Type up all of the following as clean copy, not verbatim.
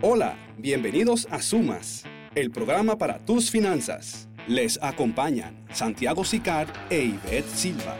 Hola, bienvenidos a Sumas, el programa para tus finanzas. Les acompañan Santiago Sicard e Ivette Silva.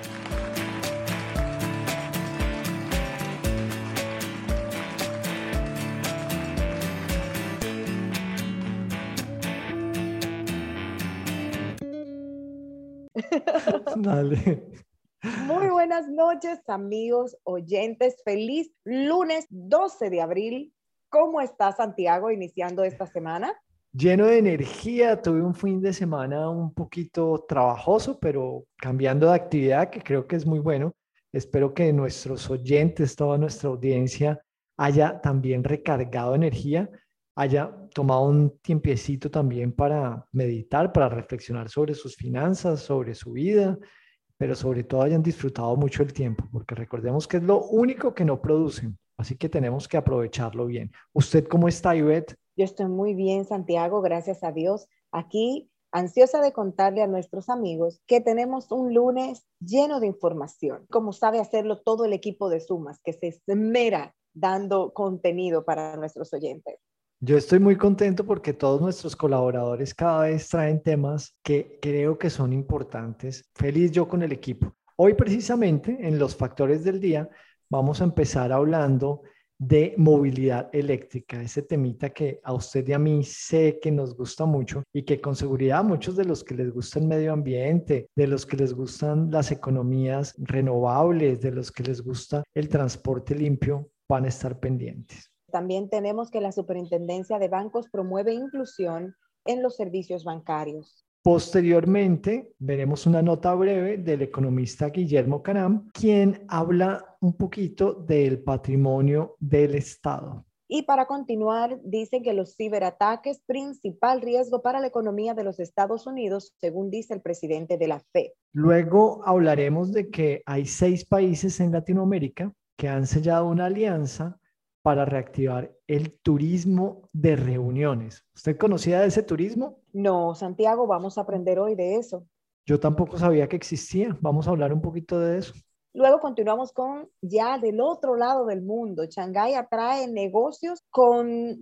Dale. Muy buenas noches, amigos oyentes. Feliz lunes 12 de abril. ¿Cómo está Santiago iniciando esta semana? Lleno de energía, tuve un fin de semana un poquito trabajoso, pero cambiando de actividad, que creo que es muy bueno. Espero que nuestros oyentes, toda nuestra audiencia, haya también recargado energía, haya tomado un tiempecito también para meditar, para reflexionar sobre sus finanzas, sobre su vida, pero sobre todo hayan disfrutado mucho el tiempo, porque recordemos que es lo único que no producen, así que tenemos que aprovecharlo bien. ¿Usted cómo está, Ivette? Yo estoy muy bien, Santiago, gracias a Dios. Aquí, ansiosa de contarle a nuestros amigos que tenemos un lunes lleno de información, como sabe hacerlo todo el equipo de Sumas, que se esmera dando contenido para nuestros oyentes. Yo estoy muy contento porque todos nuestros colaboradores cada vez traen temas que creo que son importantes. Feliz yo con el equipo. Hoy precisamente en los factores del día vamos a empezar hablando de movilidad eléctrica, ese temita que a usted y a mí sé que nos gusta mucho y que con seguridad a muchos de los que les gusta el medio ambiente, de los que les gustan las economías renovables, de los que les gusta el transporte limpio, van a estar pendientes. También tenemos que la Superintendencia de Bancos promueve inclusión en los servicios bancarios. Posteriormente, veremos una nota breve del economista Guillermo Caram, quien habla un poquito del patrimonio del Estado. Y para continuar, dicen que los ciberataques, principal riesgo para la economía de los Estados Unidos, según dice el presidente de la FED. Luego hablaremos de que hay 6 países en Latinoamérica que han sellado una alianza para reactivar el turismo de reuniones. ¿Usted conocía de ese turismo? No, Santiago, vamos a aprender hoy de eso. Yo tampoco sabía que existía. Vamos a hablar un poquito de eso. Luego continuamos con ya del otro lado del mundo. Shanghái atrae negocios con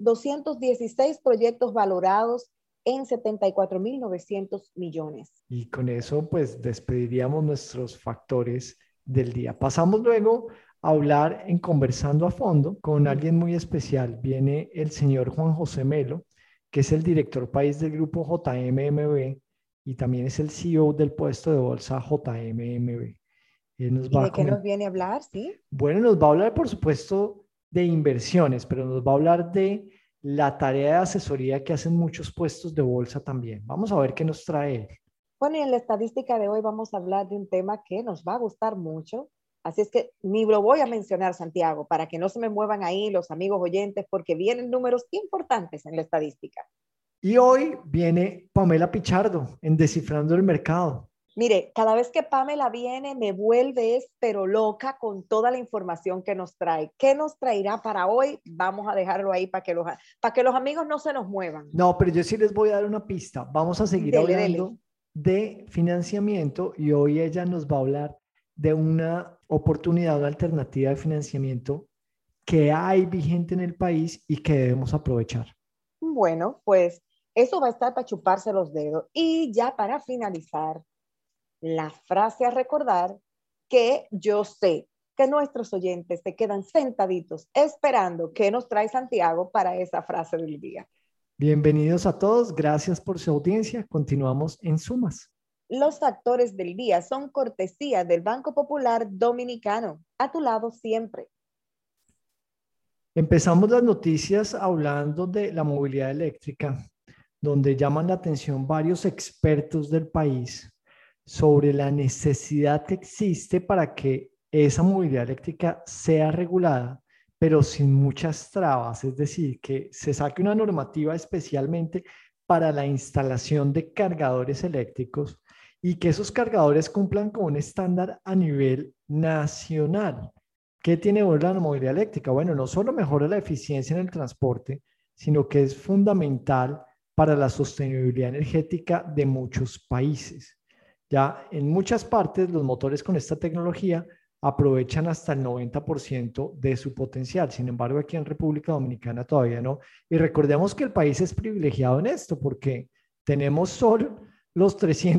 216 proyectos valorados en 74.900 millones. Y con eso, pues, despediríamos nuestros factores del día. Pasamos luego a hablar en Conversando a Fondo con alguien muy especial. Viene el señor Juan José Melo, que es el director país del grupo JMMB y también es el CEO del puesto de bolsa JMMB. ¿Y de qué nos viene a hablar? ¿Sí? Bueno, nos va a hablar, por supuesto, de inversiones, pero nos va a hablar de la tarea de asesoría que hacen muchos puestos de bolsa también. Vamos a ver qué nos trae él. Bueno, y en la estadística de hoy vamos a hablar de un tema que nos va a gustar mucho. Así es que ni lo voy a mencionar, Santiago, para que no se me muevan ahí los amigos oyentes, porque vienen números importantes en la estadística. Y hoy viene Pamela Pichardo en Descifrando el Mercado. Mire, cada vez que Pamela viene me vuelve pero loca con toda la información que nos trae. ¿Qué nos traerá para hoy? Vamos a dejarlo ahí para que los amigos no se nos muevan. No, pero yo sí les voy a dar una pista. Vamos a seguir hablando de financiamiento y hoy ella nos va a hablar de una oportunidad, una alternativa de financiamiento que hay vigente en el país y que debemos aprovechar. Bueno, pues eso va a estar para chuparse los dedos. Y ya para finalizar, la frase a recordar que yo sé que nuestros oyentes se quedan sentaditos esperando que nos trae Santiago para esa frase del día. Bienvenidos a todos, gracias por su audiencia. Continuamos en Sumas. Los factores del día son cortesía del Banco Popular Dominicano. A tu lado siempre. Empezamos las noticias hablando de la movilidad eléctrica, donde llaman la atención varios expertos del país sobre la necesidad que existe para que esa movilidad eléctrica sea regulada, pero sin muchas trabas, es decir, que se saque una normativa especialmente para la instalación de cargadores eléctricos y que esos cargadores cumplan con un estándar a nivel nacional. ¿Qué tiene la movilidad eléctrica? Bueno, no solo mejora la eficiencia en el transporte, sino que es fundamental para la sostenibilidad energética de muchos países. Ya en muchas partes los motores con esta tecnología aprovechan hasta el 90% de su potencial. Sin embargo, aquí en República Dominicana todavía no. Y recordemos que el país es privilegiado en esto porque tenemos sol los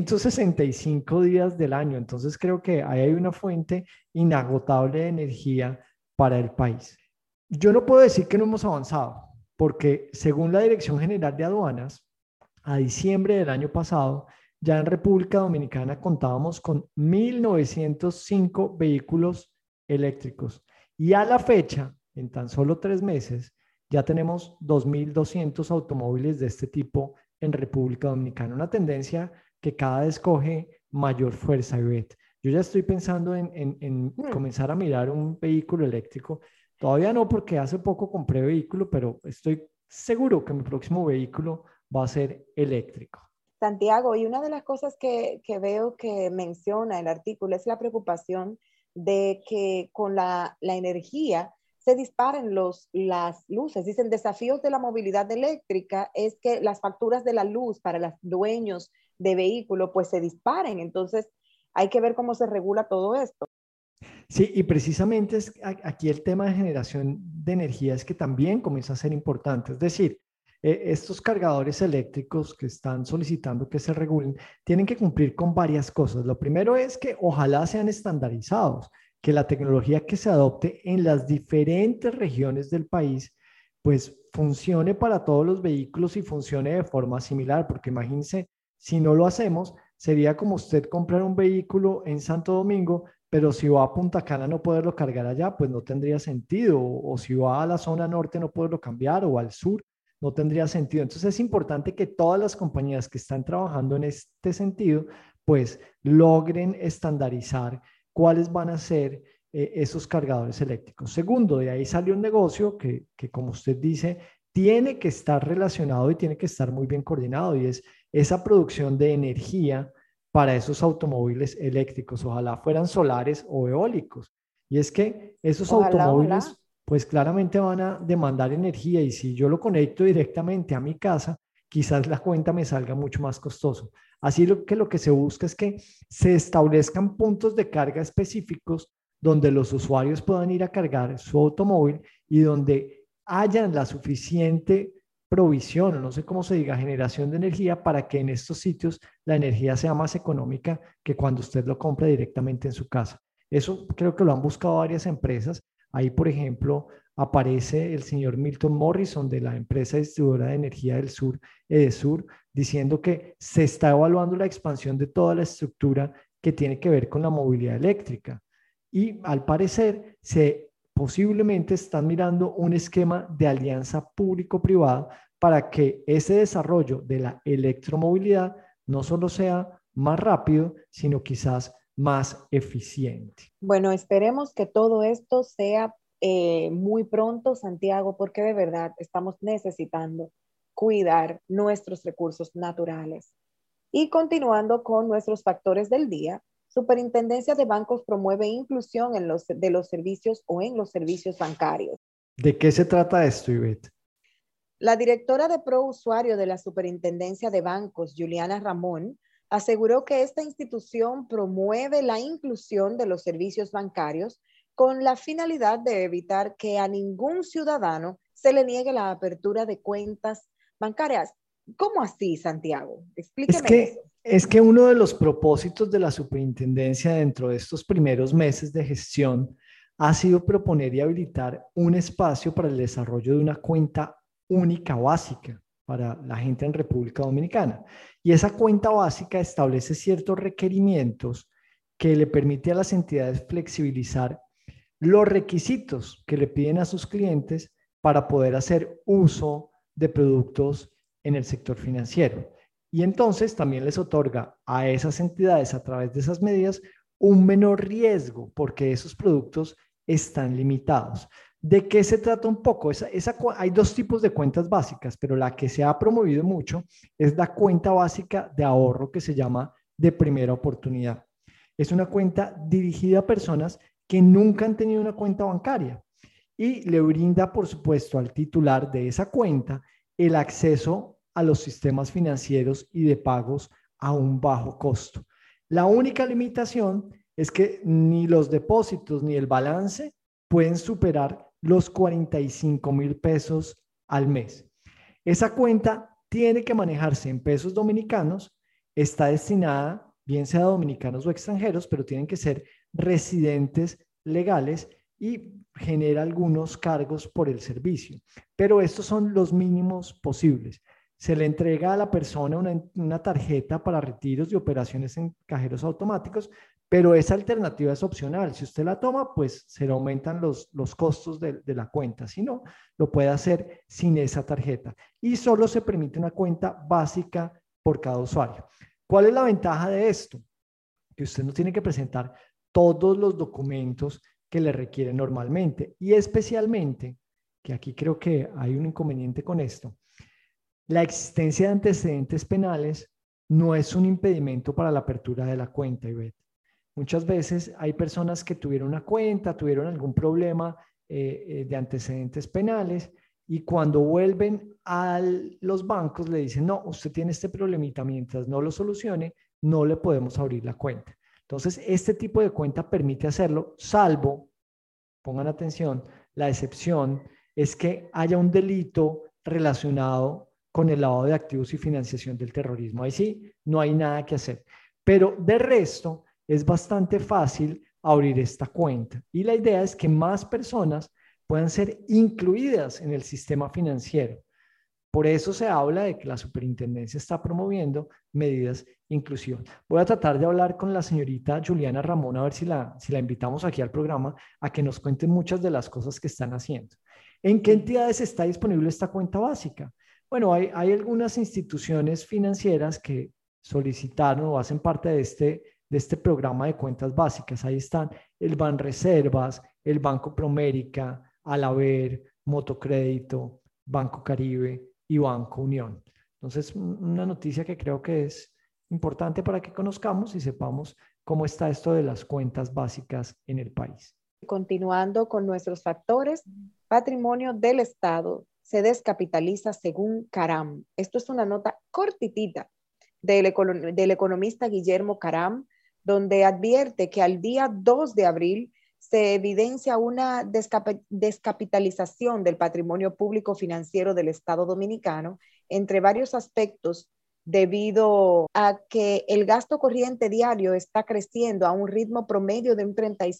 365 días del año. Entonces creo que ahí hay una fuente inagotable de energía para el país. Yo no puedo decir que no hemos avanzado, porque según la Dirección General de Aduanas, a diciembre del año pasado, ya en República Dominicana contábamos con 1.905 vehículos eléctricos. Y a la fecha, en tan solo 3 meses, ya tenemos 2.200 automóviles de este tipo en República Dominicana. Una tendencia que cada vez coge mayor fuerza, Ivette. Yo ya estoy pensando en comenzar a mirar un vehículo eléctrico. Todavía no, porque hace poco compré vehículo, pero estoy seguro que mi próximo vehículo va a ser eléctrico. Santiago, y una de las cosas que veo que menciona el artículo es la preocupación de que con la energía se disparen las luces. Dicen, desafíos de la movilidad eléctrica es que las facturas de la luz para los dueños de vehículos pues se disparen. Entonces hay que ver cómo se regula todo esto. Sí, y precisamente aquí el tema de generación de energía es que también comienza a ser importante. Es decir, estos cargadores eléctricos que están solicitando que se regulen tienen que cumplir con varias cosas. Lo primero es que ojalá sean estandarizados, que la tecnología que se adopte en las diferentes regiones del país pues funcione para todos los vehículos y funcione de forma similar, porque imagínense, si no lo hacemos, sería como usted comprar un vehículo en Santo Domingo, pero si va a Punta Cana no poderlo cargar allá, pues no tendría sentido, o si va a la zona norte no poderlo cambiar, o al sur, no tendría sentido. Entonces es importante que todas las compañías que están trabajando en este sentido, pues logren estandarizar cuáles van a ser esos cargadores eléctricos. Segundo, de ahí salió un negocio que, como usted dice, tiene que estar relacionado y tiene que estar muy bien coordinado, y es esa producción de energía para esos automóviles eléctricos, ojalá fueran solares o eólicos. Y es que esos automóviles, pues claramente van a demandar energía, y si yo lo conecto directamente a mi casa, quizás la cuenta me salga mucho más costoso. Así lo que se busca es que se establezcan puntos de carga específicos donde los usuarios puedan ir a cargar su automóvil y donde hayan la suficiente provisión, o no sé cómo se diga, generación de energía, para que en estos sitios la energía sea más económica que cuando usted lo compra directamente en su casa. Eso creo que lo han buscado varias empresas. Ahí, por ejemplo, aparece el señor Milton Morrison de la empresa distribuidora de energía del sur, Edesur, diciendo que se está evaluando la expansión de toda la estructura que tiene que ver con la movilidad eléctrica. Y al parecer, posiblemente están mirando un esquema de alianza público-privada para que ese desarrollo de la electromovilidad no solo sea más rápido, sino quizás más eficiente. Bueno, esperemos que todo esto sea muy pronto, Santiago, porque de verdad estamos necesitando cuidar nuestros recursos naturales. Y continuando con nuestros factores del día, Superintendencia de Bancos promueve inclusión de los servicios o en los servicios bancarios. ¿De qué se trata esto, Ivette? La directora de Pro Usuario de la Superintendencia de Bancos, Juliana Ramón, aseguró que esta institución promueve la inclusión de los servicios bancarios con la finalidad de evitar que a ningún ciudadano se le niegue la apertura de cuentas bancarias. ¿Cómo así, Santiago? Explíqueme eso. Es que uno de los propósitos de la superintendencia dentro de estos primeros meses de gestión ha sido proponer y habilitar un espacio para el desarrollo de una cuenta única básica para la gente en República Dominicana. Y esa cuenta básica establece ciertos requerimientos que le permite a las entidades flexibilizar los requisitos que le piden a sus clientes para poder hacer uso de productos en el sector financiero. Y entonces también les otorga a esas entidades, a través de esas medidas, un menor riesgo, porque esos productos están limitados. ¿De qué se trata un poco? Hay dos tipos de cuentas básicas, pero la que se ha promovido mucho es la cuenta básica de ahorro, que se llama de primera oportunidad. Es una cuenta dirigida a personas que nunca han tenido una cuenta bancaria y le brinda, por supuesto, al titular de esa cuenta el acceso a los sistemas financieros y de pagos a un bajo costo. La única limitación es que ni los depósitos ni el balance pueden superar los 45.000 pesos al mes. Esa cuenta tiene que manejarse en pesos dominicanos, está destinada, bien sea a dominicanos o extranjeros, pero tienen que ser residentes legales y genera algunos cargos por el servicio. Pero estos son los mínimos posibles. Se le entrega a la persona una tarjeta para retiros y operaciones en cajeros automáticos, pero esa alternativa es opcional. Si usted la toma, pues se le aumentan los costos de la cuenta. Si no, lo puede hacer sin esa tarjeta. Y solo se permite una cuenta básica por cada usuario. ¿Cuál es la ventaja de esto? Que usted no tiene que presentar todos los documentos que le requieren normalmente. Y especialmente, que aquí creo que hay un inconveniente con esto, la existencia de antecedentes penales no es un impedimento para la apertura de la cuenta, Ivette. Muchas veces hay personas que tuvieron una cuenta, tuvieron algún problema de antecedentes penales y cuando vuelven a los bancos le dicen, no, usted tiene este problemita, mientras no lo solucione, no le podemos abrir la cuenta. Entonces, este tipo de cuenta permite hacerlo, salvo, pongan atención, la excepción es que haya un delito relacionado con el lavado de activos y financiación del terrorismo. Ahí sí, no hay nada que hacer. Pero de resto, es bastante fácil abrir esta cuenta. Y la idea es que más personas puedan ser incluidas en el sistema financiero. Por eso se habla de que la superintendencia está promoviendo medidas inclusivas. Voy a tratar de hablar con la señorita Juliana Ramón a ver si la invitamos aquí al programa a que nos cuente muchas de las cosas que están haciendo. ¿En qué entidades está disponible esta cuenta básica? Bueno, hay algunas instituciones financieras que solicitaron o hacen parte de este programa de cuentas básicas. Ahí están el Banreservas, el Banco Promérica, Alaber, Motocrédito, Banco Caribe y Banco Unión. Entonces, una noticia que creo que es importante para que conozcamos y sepamos cómo está esto de las cuentas básicas en el país. Continuando con nuestros factores, patrimonio del Estado se descapitaliza según Caram. Esto es una nota cortitita del economista Guillermo Caram, donde advierte que al día 2 de abril se evidencia una descapitalización del patrimonio público financiero del Estado Dominicano, entre varios aspectos, debido a que el gasto corriente diario está creciendo a un ritmo promedio de un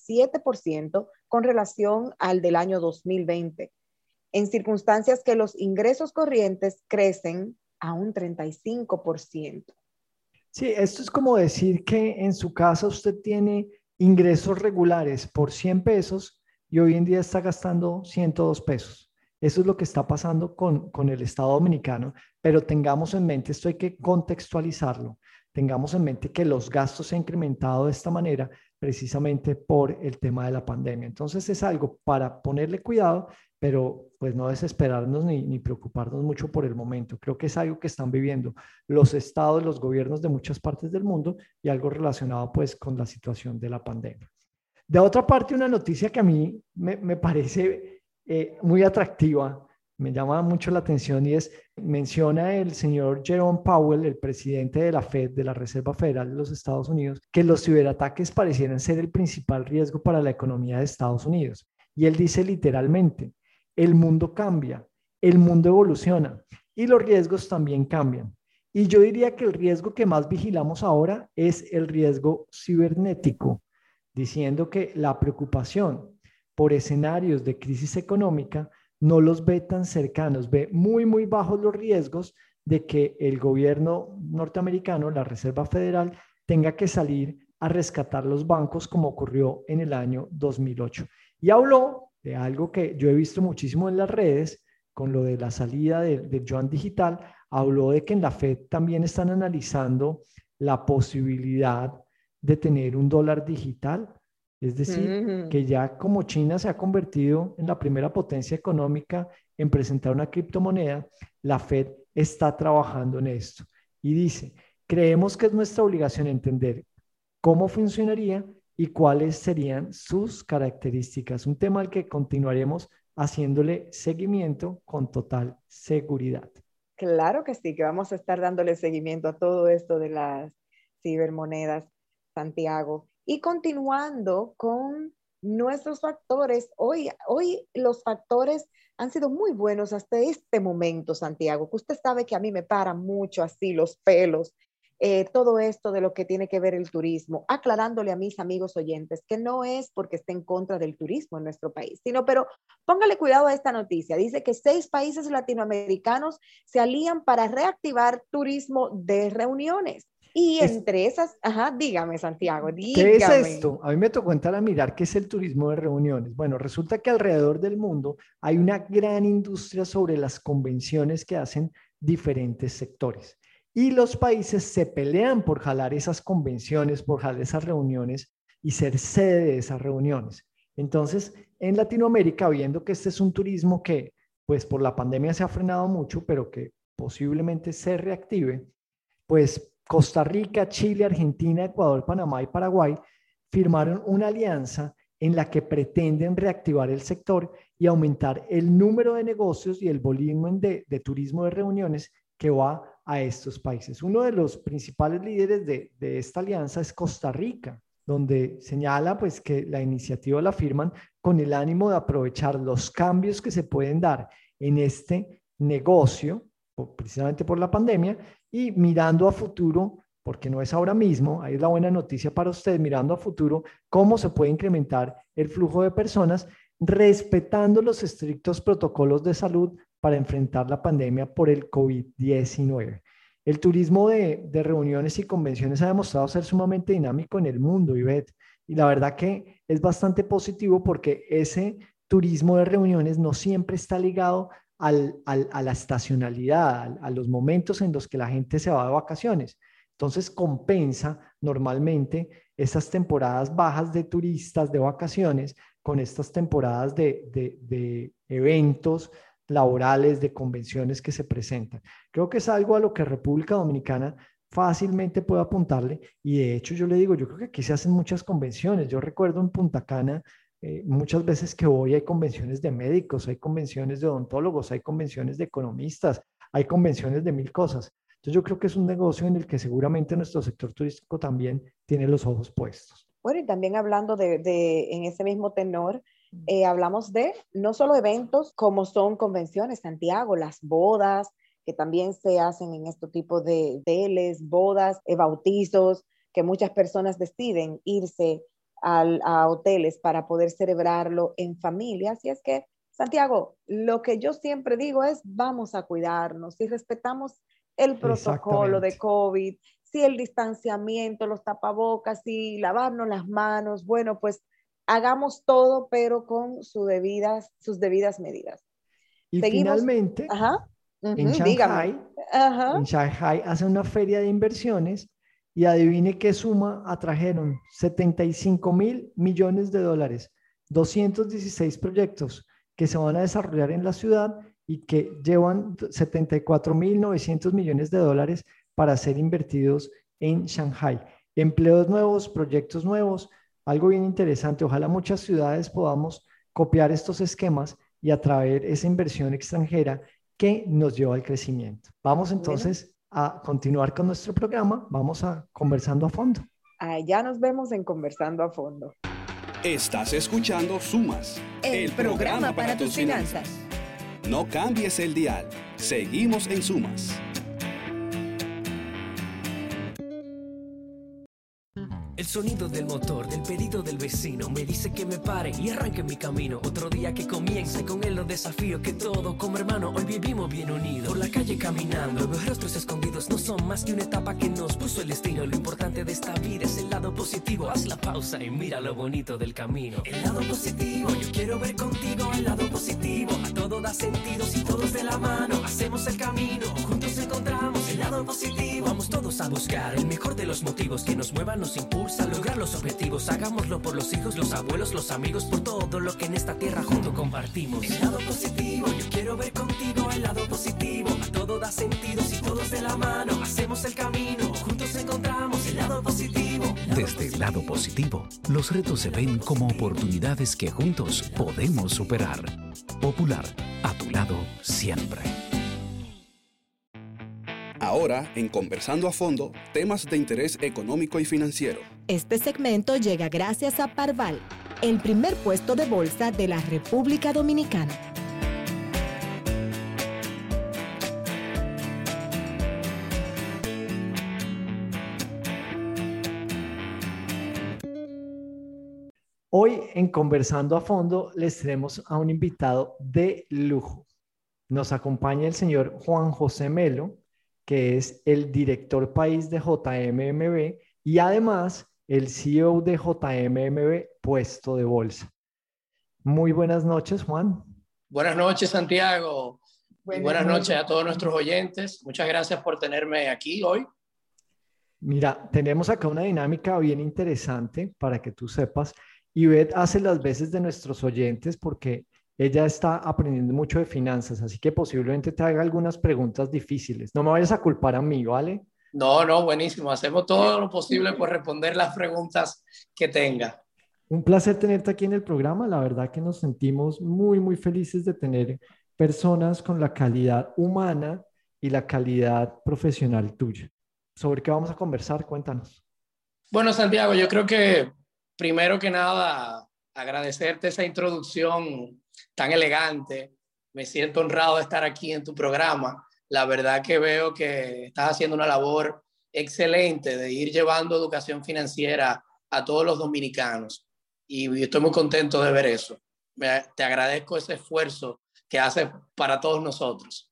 37% con relación al del año 2020, en circunstancias que los ingresos corrientes crecen a un 35%. Sí, esto es como decir que en su casa usted tiene ingresos regulares por 100 pesos y hoy en día está gastando 102 pesos. Eso es lo que está pasando con el Estado Dominicano, pero tengamos en mente, esto hay que contextualizarlo, tengamos en mente que los gastos se han incrementado de esta manera precisamente por el tema de la pandemia. Entonces es algo para ponerle cuidado, pero pues no desesperarnos ni preocuparnos mucho por el momento. Creo que es algo que están viviendo los estados, los gobiernos de muchas partes del mundo y algo relacionado pues con la situación de la pandemia. De otra parte, una noticia que a mí me parece muy atractiva, me llama mucho la atención y es, menciona el señor Jerome Powell, el presidente de la Fed, de la Reserva Federal de los Estados Unidos, que los ciberataques parecieran ser el principal riesgo para la economía de Estados Unidos. Y él dice literalmente, el mundo cambia, el mundo evoluciona y los riesgos también cambian. Y yo diría que el riesgo que más vigilamos ahora es el riesgo cibernético, diciendo que la preocupación por escenarios de crisis económica no los ve tan cercanos, ve muy, muy bajos los riesgos de que el gobierno norteamericano, la Reserva Federal, tenga que salir a rescatar los bancos como ocurrió en el año 2008. Y habló de algo que yo he visto muchísimo en las redes, con lo de la salida del yuan digital, habló de que en la Fed también están analizando la posibilidad de tener un dólar digital. Es decir, que ya como China se ha convertido en la primera potencia económica en presentar una criptomoneda, la Fed está trabajando en esto. Y dice, creemos que es nuestra obligación entender cómo funcionaría y cuáles serían sus características. Un tema al que continuaremos haciéndole seguimiento con total seguridad. Claro que sí, que vamos a estar dándole seguimiento a todo esto de las cibermonedas, Santiago. Y continuando con nuestros factores, hoy los factores han sido muy buenos hasta este momento, Santiago, que usted sabe que a mí me paran mucho así los pelos, todo esto de lo que tiene que ver el turismo, aclarándole a mis amigos oyentes que no es porque esté en contra del turismo en nuestro país, sino, pero póngale cuidado a esta noticia. Dice que 6 países latinoamericanos se alían para reactivar turismo de reuniones. Y entre esas, dígame, Santiago, dígame. ¿Qué es esto? A mí me tocó entrar a mirar qué es el turismo de reuniones. Bueno, resulta que alrededor del mundo hay una gran industria sobre las convenciones que hacen diferentes sectores. Y los países se pelean por jalar esas convenciones, por jalar esas reuniones y ser sede de esas reuniones. Entonces, en Latinoamérica, viendo que este es un turismo que, pues por la pandemia se ha frenado mucho, pero que posiblemente se reactive, pues Costa Rica, Chile, Argentina, Ecuador, Panamá y Paraguay firmaron una alianza en la que pretenden reactivar el sector y aumentar el número de negocios y el volumen de turismo de reuniones que va a estos países. Uno de los principales líderes de esta alianza es Costa Rica, donde señala pues que la iniciativa la firman con el ánimo de aprovechar los cambios que se pueden dar en este negocio, precisamente por la pandemia, y mirando a futuro, porque no es ahora mismo, ahí es la buena noticia para usted, mirando a futuro cómo se puede incrementar el flujo de personas respetando los estrictos protocolos de salud para enfrentar la pandemia por el COVID-19. El turismo de reuniones y convenciones ha demostrado ser sumamente dinámico en el mundo, Ivette, y la verdad que es bastante positivo porque ese turismo de reuniones no siempre está ligado a la estacionalidad, a los momentos en los que la gente se va de vacaciones. Entonces compensa normalmente esas temporadas bajas de turistas de vacaciones con estas temporadas de eventos laborales, de convenciones que se presentan. Creo que es algo a lo que República Dominicana fácilmente puede apuntarle y de hecho yo le digo, yo creo que aquí se hacen muchas convenciones. Yo recuerdo en Punta Cana muchas veces que voy hay convenciones de médicos, hay convenciones de odontólogos, hay convenciones de economistas, hay convenciones de mil cosas. Entonces yo creo que es un negocio en el que seguramente nuestro sector turístico también tiene los ojos puestos. Bueno, y también hablando en ese mismo tenor, hablamos de no solo eventos como son convenciones, Santiago, las bodas, que también se hacen en este tipo de hoteles, bodas, bautizos, que muchas personas deciden irse a hoteles para poder celebrarlo en familia. Así es que, Santiago, lo que yo siempre digo es vamos a cuidarnos y respetamos el protocolo de COVID, si el distanciamiento, los tapabocas, si lavarnos las manos, bueno, pues hagamos todo, pero con sus debidas medidas. Y seguimos. Finalmente, en Shanghai hacen una feria de inversiones y adivine qué suma atrajeron, 75.000 millones de dólares, 216 proyectos que se van a desarrollar en la ciudad y que llevan 74.900 millones de dólares para ser invertidos en Shanghai. Empleos nuevos, proyectos nuevos, algo bien interesante. Ojalá muchas ciudades podamos copiar estos esquemas y atraer esa inversión extranjera que nos lleva al crecimiento. Vamos entonces a continuar con nuestro programa. Vamos a Conversando a Fondo. Ya nos vemos en Conversando a Fondo. Estás escuchando Sumas, el programa para tus finanzas. No cambies el dial. Seguimos en Sumas. El sonido del motor, del pedido del vecino me dice que me pare y arranque mi camino. Otro día que comienza y con él los desafíos que todo como hermano hoy vivimos bien unidos. Por la calle caminando, los rostros escondidos no son más que una etapa que nos puso el destino. Lo importante de esta vida es el lado positivo. Haz la pausa y mira lo bonito del camino. El lado positivo, yo quiero ver contigo el lado positivo. A todo da sentido si todos de la mano hacemos el camino. Juntos encontramos el lado positivo. Vamos todos a buscar el mejor de los motivos que nos muevan, nos impulsa a lograr los objetivos. Hagámoslo por los hijos, los abuelos, los amigos, por todo lo que en esta tierra juntos compartimos. El lado positivo, yo quiero ver contigo el lado positivo. A todo da sentido si todos de la mano hacemos el camino. Juntos encontramos el lado positivo. Desde el lado positivo, los retos se ven como oportunidades que juntos podemos superar. Popular, a tu lado siempre. Ahora, en Conversando a Fondo, temas de interés económico y financiero. Este segmento llega gracias a Parval, el primer puesto de bolsa de la República Dominicana. Hoy en Conversando a Fondo les tenemos a un invitado de lujo. Nos acompaña el señor Juan José Melo, que es el director país de JMMB y además el CEO de JMMB Puesto de Bolsa. Muy buenas noches, Juan. Buenas noches, Santiago. Buenas noches a todos nuestros oyentes. Muchas gracias por tenerme aquí hoy. Mira, tenemos acá una dinámica bien interesante para que tú sepas. Ivette hace las veces de nuestros oyentes porque ella está aprendiendo mucho de finanzas, así que posiblemente te haga algunas preguntas difíciles. No me vayas a culpar a mí, ¿vale? No, buenísimo. Hacemos todo lo posible por responder las preguntas que tenga. Un placer tenerte aquí en el programa. La verdad que nos sentimos muy, muy felices de tener personas con la calidad humana y la calidad profesional tuya. ¿Sobre qué vamos a conversar? Cuéntanos. Bueno, Santiago, yo creo que primero que nada, agradecerte esa introducción tan elegante. Me siento honrado de estar aquí en tu programa. La verdad que veo que estás haciendo una labor excelente de ir llevando educación financiera a todos los dominicanos. Y estoy muy contento de ver eso. Te agradezco ese esfuerzo que haces para todos nosotros.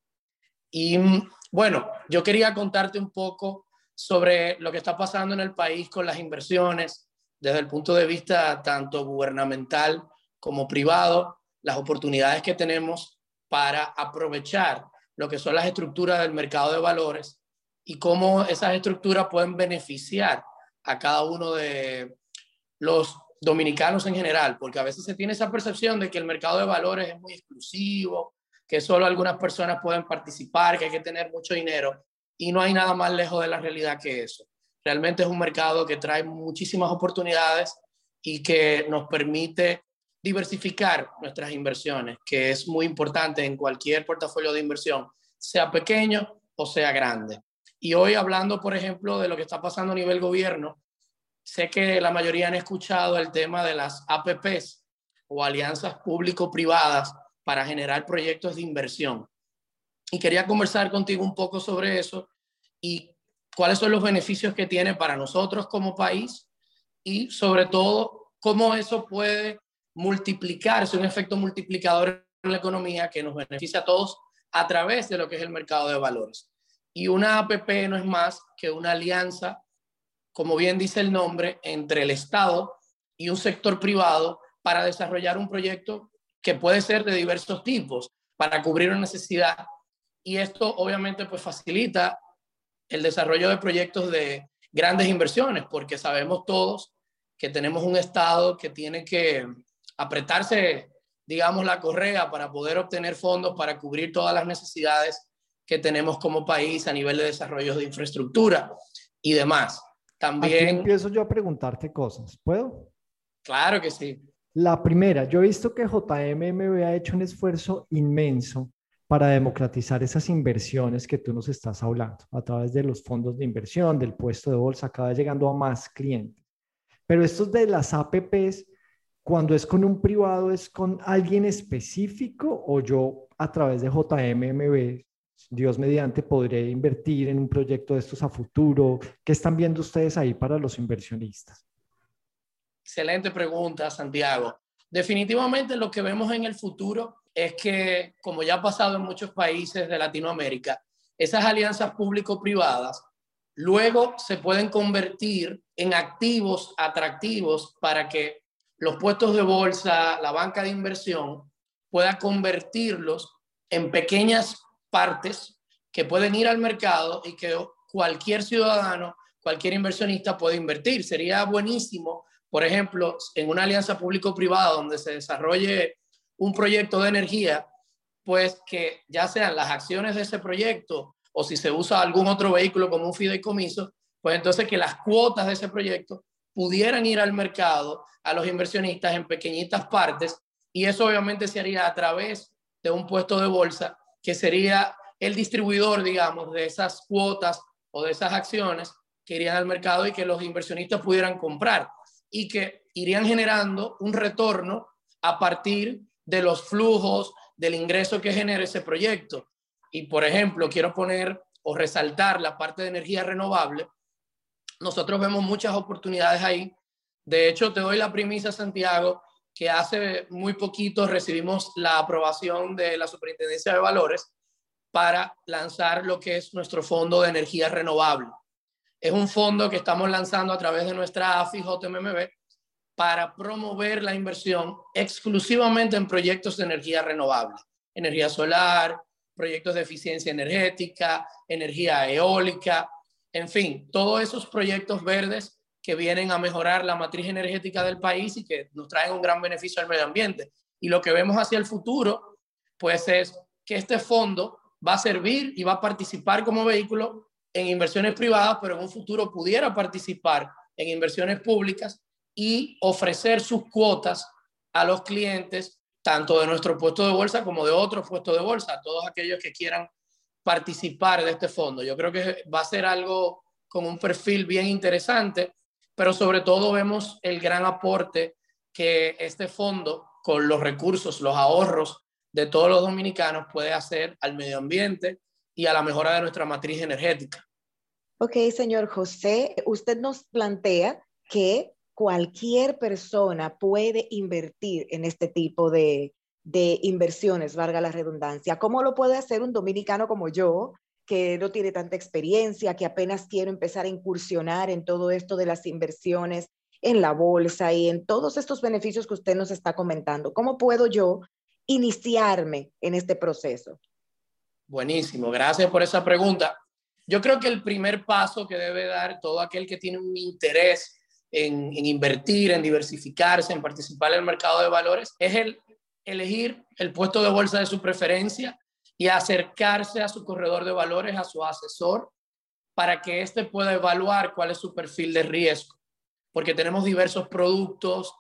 Y bueno, yo quería contarte un poco sobre lo que está pasando en el país con las inversiones, desde el punto de vista tanto gubernamental como privado, las oportunidades que tenemos para aprovechar lo que son las estructuras del mercado de valores y cómo esas estructuras pueden beneficiar a cada uno de los dominicanos en general, porque a veces se tiene esa percepción de que el mercado de valores es muy exclusivo, que solo algunas personas pueden participar, que hay que tener mucho dinero, y no hay nada más lejos de la realidad que eso. Realmente es un mercado que trae muchísimas oportunidades y que nos permite diversificar nuestras inversiones, que es muy importante en cualquier portafolio de inversión, sea pequeño o sea grande. Y hoy hablando, por ejemplo, de lo que está pasando a nivel gobierno, sé que la mayoría han escuchado el tema de las APPs o alianzas público-privadas para generar proyectos de inversión. Y quería conversar contigo un poco sobre eso y cuáles son los beneficios que tiene para nosotros como país y sobre todo cómo eso puede multiplicarse, un efecto multiplicador en la economía que nos beneficia a todos a través de lo que es el mercado de valores. Y una APP no es más que una alianza, como bien dice el nombre, entre el Estado y un sector privado para desarrollar un proyecto que puede ser de diversos tipos para cubrir una necesidad. Y esto obviamente pues facilita el desarrollo de proyectos de grandes inversiones, porque sabemos todos que tenemos un Estado que tiene que apretarse, digamos, la correa para poder obtener fondos para cubrir todas las necesidades que tenemos como país a nivel de desarrollo de infraestructura y demás. También... Aquí empiezo yo a preguntarte cosas. ¿Puedo? Claro que sí. La primera, yo he visto que JMMB ha hecho un esfuerzo inmenso para democratizar esas inversiones que tú nos estás hablando a través de los fondos de inversión, del puesto de bolsa, cada vez llegando a más clientes. Pero estos de las APPs, cuando es con un privado, ¿es con alguien específico o yo a través de JMMB, Dios mediante, podré invertir en un proyecto de estos a futuro? ¿Qué están viendo ustedes ahí para los inversionistas? Excelente pregunta, Santiago. Definitivamente lo que vemos en el futuro es que, como ya ha pasado en muchos países de Latinoamérica, esas alianzas público-privadas luego se pueden convertir en activos atractivos para que los puestos de bolsa, la banca de inversión, pueda convertirlos en pequeñas partes que pueden ir al mercado y que cualquier ciudadano, cualquier inversionista puede invertir. Sería buenísimo, por ejemplo, en una alianza público-privada donde se desarrolle un proyecto de energía, pues que ya sean las acciones de ese proyecto o si se usa algún otro vehículo como un fideicomiso, pues entonces que las cuotas de ese proyecto pudieran ir al mercado, a los inversionistas en pequeñitas partes, y eso obviamente se haría a través de un puesto de bolsa que sería el distribuidor, digamos, de esas cuotas o de esas acciones que irían al mercado y que los inversionistas pudieran comprar y que irían generando un retorno a partir de los flujos, del ingreso que genere ese proyecto. Y, por ejemplo, quiero poner o resaltar la parte de energía renovable. Nosotros vemos muchas oportunidades ahí. De hecho, te doy la primicia, Santiago, que hace muy poquito recibimos la aprobación de la Superintendencia de Valores para lanzar lo que es nuestro fondo de energía renovable. Es un fondo que estamos lanzando a través de nuestra AFI JMMB para promover la inversión exclusivamente en proyectos de energía renovable, energía solar, proyectos de eficiencia energética, energía eólica, en fin, todos esos proyectos verdes que vienen a mejorar la matriz energética del país y que nos traen un gran beneficio al medio ambiente. Y lo que vemos hacia el futuro, pues es que este fondo va a servir y va a participar como vehículo en inversiones privadas, pero en un futuro pudiera participar en inversiones públicas y ofrecer sus cuotas a los clientes, tanto de nuestro puesto de bolsa como de otros puestos de bolsa, a todos aquellos que quieran participar de este fondo. Yo creo que va a ser algo con un perfil bien interesante, pero sobre todo vemos el gran aporte que este fondo, con los recursos, los ahorros de todos los dominicanos, puede hacer al medio ambiente y a la mejora de nuestra matriz energética. Ok, señor José, usted nos plantea que cualquier persona puede invertir en este tipo de inversiones, valga la redundancia. ¿Cómo lo puede hacer un dominicano como yo, que no tiene tanta experiencia, que apenas quiero empezar a incursionar en todo esto de las inversiones en la bolsa y en todos estos beneficios que usted nos está comentando? ¿Cómo puedo yo iniciarme en este proceso? Buenísimo, gracias por esa pregunta. Yo creo que el primer paso que debe dar todo aquel que tiene un interés en invertir, en diversificarse, en participar en el mercado de valores, es el elegir el puesto de bolsa de su preferencia y acercarse a su corredor de valores, a su asesor, para que éste pueda evaluar cuál es su perfil de riesgo. Porque tenemos diversos productos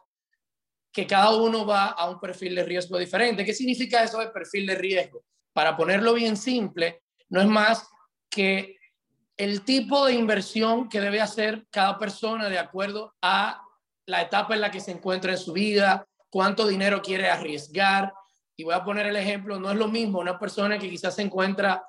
que cada uno va a un perfil de riesgo diferente. ¿Qué significa eso de perfil de riesgo? Para ponerlo bien simple, no es más que el tipo de inversión que debe hacer cada persona de acuerdo a la etapa en la que se encuentra en su vida, cuánto dinero quiere arriesgar. Y voy a poner el ejemplo, no es lo mismo una persona que quizás se encuentra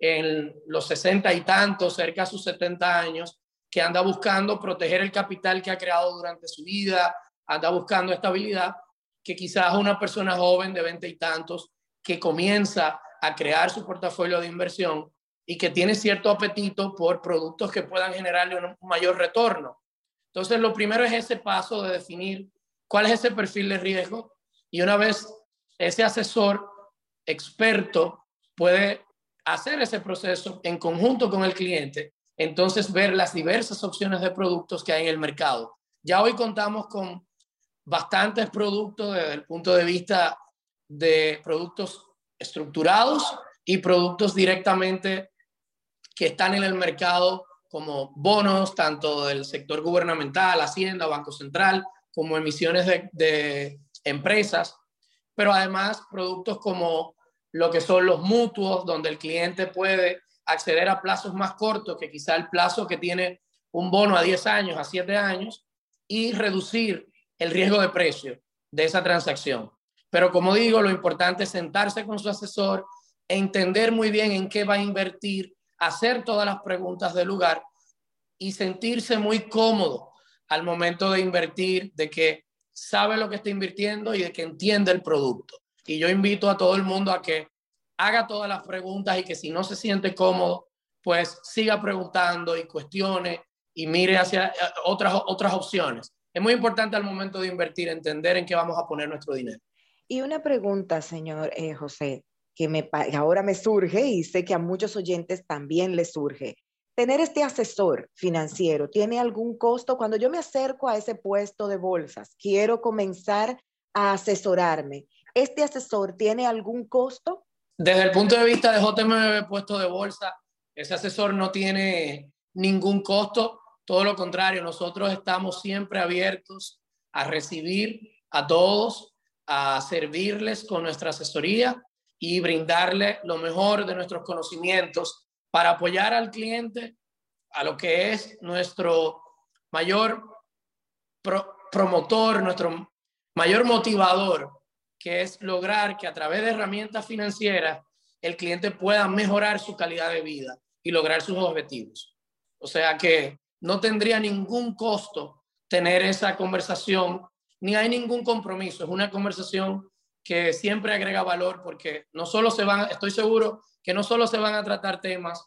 en los 60 y tantos, cerca a sus 70 años, que anda buscando proteger el capital que ha creado durante su vida, anda buscando estabilidad, que quizás una persona joven de 20 y tantos que comienza a crear su portafolio de inversión y que tiene cierto apetito por productos que puedan generarle un mayor retorno. Entonces, lo primero es ese paso de definir cuál es ese perfil de riesgo, y una vez ese asesor experto puede hacer ese proceso en conjunto con el cliente, entonces ver las diversas opciones de productos que hay en el mercado. Ya hoy contamos con bastantes productos desde el punto de vista de productos estructurados y productos directamente que están en el mercado, como bonos, tanto del sector gubernamental, Hacienda, Banco Central, como emisiones de empresas, pero además productos como lo que son los mutuos, donde el cliente puede acceder a plazos más cortos que quizá el plazo que tiene un bono a 10 años, a 7 años, y reducir el riesgo de precio de esa transacción. Pero como digo, lo importante es sentarse con su asesor, entender muy bien en qué va a invertir, hacer todas las preguntas del lugar y sentirse muy cómodo al momento de invertir, de que sabe lo que está invirtiendo y de que entiende el producto. Y yo invito a todo el mundo a que haga todas las preguntas y que si no se siente cómodo, pues siga preguntando y cuestione y mire hacia otras opciones. Es muy importante al momento de invertir entender en qué vamos a poner nuestro dinero. Y una pregunta, señor José, que ahora me surge y sé que a muchos oyentes también les surge. ¿Tener este asesor financiero tiene algún costo? Cuando yo me acerco a ese puesto de bolsas, quiero comenzar a asesorarme, ¿este asesor tiene algún costo? Desde el punto de vista de JMB puesto de bolsa, ese asesor no tiene ningún costo. Todo lo contrario, nosotros estamos siempre abiertos a recibir a todos, a servirles con nuestra asesoría y brindarle lo mejor de nuestros conocimientos para apoyar al cliente a lo que es nuestro mayor promotor, nuestro mayor motivador, que es lograr que a través de herramientas financieras el cliente pueda mejorar su calidad de vida y lograr sus objetivos. O sea que no tendría ningún costo tener esa conversación, ni hay ningún compromiso. Es una conversación que siempre agrega valor porque estoy seguro que no solo se van a tratar temas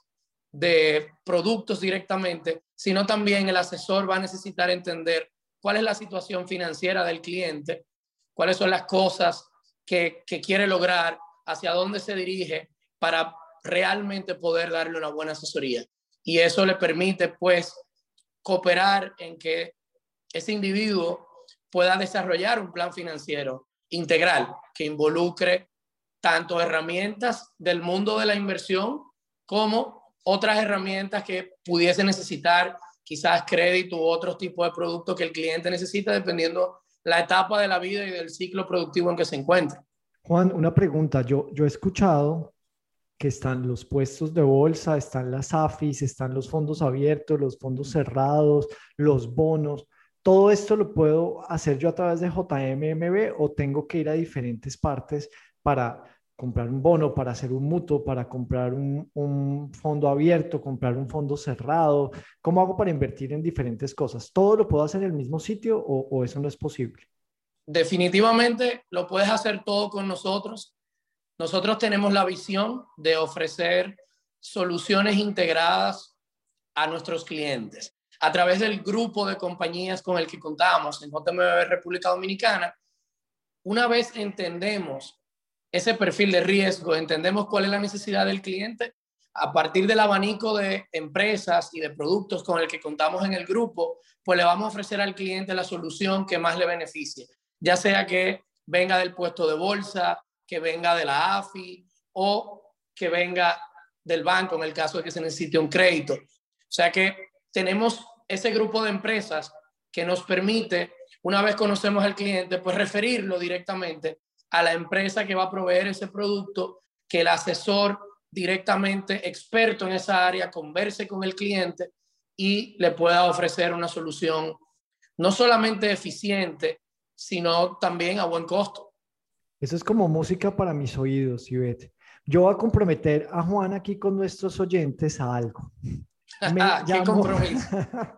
de productos directamente, sino también el asesor va a necesitar entender cuál es la situación financiera del cliente, cuáles son las cosas que quiere lograr, hacia dónde se dirige para realmente poder darle una buena asesoría. Y eso le permite, pues, cooperar en que ese individuo pueda desarrollar un plan financiero integral que involucre tanto herramientas del mundo de la inversión como otras herramientas que pudiese necesitar, quizás crédito u otro tipo de producto que el cliente necesita dependiendo la etapa de la vida y del ciclo productivo en que se encuentra. Juan, una pregunta. Yo he escuchado que están los puestos de bolsa, están las AFIs, están los fondos abiertos, los fondos cerrados, los bonos. ¿Todo esto lo puedo hacer yo a través de JMMB o tengo que ir a diferentes partes para comprar un bono, para hacer un mutuo, para comprar un fondo abierto, comprar un fondo cerrado? ¿Cómo hago para invertir en diferentes cosas? ¿Todo lo puedo hacer en el mismo sitio o eso no es posible? Definitivamente lo puedes hacer todo con nosotros. Nosotros tenemos la visión de ofrecer soluciones integradas a nuestros clientes. A través del grupo de compañías con el que contamos en JMB República Dominicana, una vez entendemos ese perfil de riesgo, entendemos cuál es la necesidad del cliente, a partir del abanico de empresas y de productos con el que contamos en el grupo, pues le vamos a ofrecer al cliente la solución que más le beneficie, ya sea que venga del puesto de bolsa, que venga de la AFI o que venga del banco en el caso de que se necesite un crédito. O sea que tenemos ese grupo de empresas que nos permite, una vez conocemos al cliente, pues referirlo directamente a la empresa que va a proveer ese producto, que el asesor directamente experto en esa área converse con el cliente y le pueda ofrecer una solución no solamente eficiente, sino también a buen costo. Eso es como música para mis oídos, Ivette. Yo voy a comprometer a Juan aquí con nuestros oyentes a algo. ¿Qué compromiso?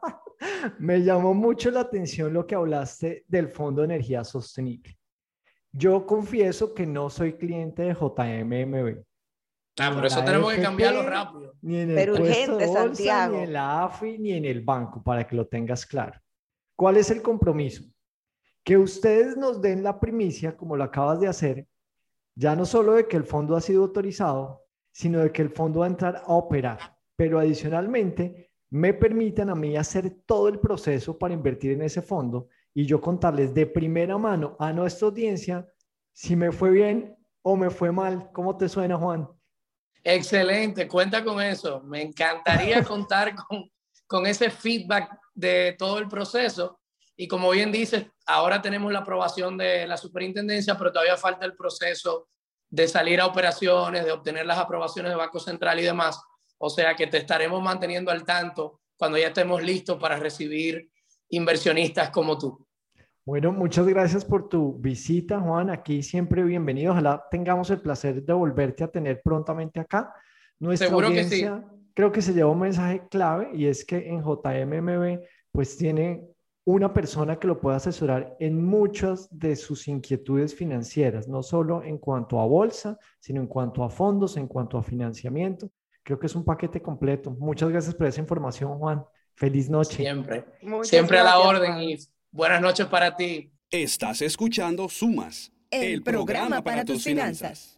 Me llamó mucho la atención lo que hablaste del Fondo de Energía Sostenible. Yo confieso que no soy cliente de JMMB. Por eso tenemos que cambiarlo rápido. Ni en el puesto de bolsa, Santiago, ni en la AFI, ni en el banco, para que lo tengas claro. ¿Cuál es el compromiso? Que ustedes nos den la primicia, como lo acabas de hacer, ya no solo de que el fondo ha sido autorizado, sino de que el fondo va a entrar a operar. Pero adicionalmente, me permitan a mí hacer todo el proceso para invertir en ese fondo y yo contarles de primera mano a nuestra audiencia si me fue bien o me fue mal. ¿Cómo te suena, Juan? Excelente, cuenta con eso. Me encantaría contar con ese feedback de todo el proceso. Y como bien dices, ahora tenemos la aprobación de la superintendencia, pero todavía falta el proceso de salir a operaciones, de obtener las aprobaciones del Banco Central y demás. O sea que te estaremos manteniendo al tanto cuando ya estemos listos para recibir inversionistas como tú. Bueno, muchas gracias por tu visita, Juan. Aquí siempre bienvenido. Ojalá tengamos el placer de volverte a tener prontamente acá. Nuestra Seguro audiencia, que sí. Creo que se lleva un mensaje clave y es que en JMMB pues tiene una persona que lo puede asesorar en muchas de sus inquietudes financieras, no solo en cuanto a bolsa, sino en cuanto a fondos, en cuanto a financiamiento. Creo que es un paquete completo. Muchas gracias por esa información, Juan. Feliz noche. Siempre a la orden, y buenas noches para ti. Estás escuchando Sumas, el programa para tus finanzas.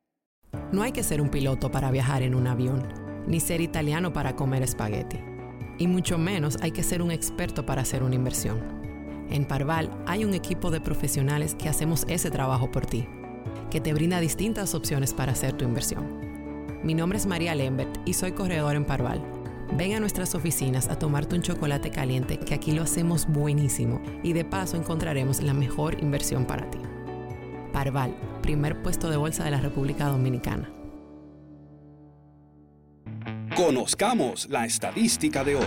No hay que ser un piloto para viajar en un avión, ni ser italiano para comer espagueti. Y mucho menos hay que ser un experto para hacer una inversión. En Parval hay un equipo de profesionales que hacemos ese trabajo por ti, que te brinda distintas opciones para hacer tu inversión. Mi nombre es María Lembert y soy corredor en Parval. Ven a nuestras oficinas a tomarte un chocolate caliente, que aquí lo hacemos buenísimo, y de paso encontraremos la mejor inversión para ti. Parval, primer puesto de bolsa de la República Dominicana. Conozcamos la estadística de hoy.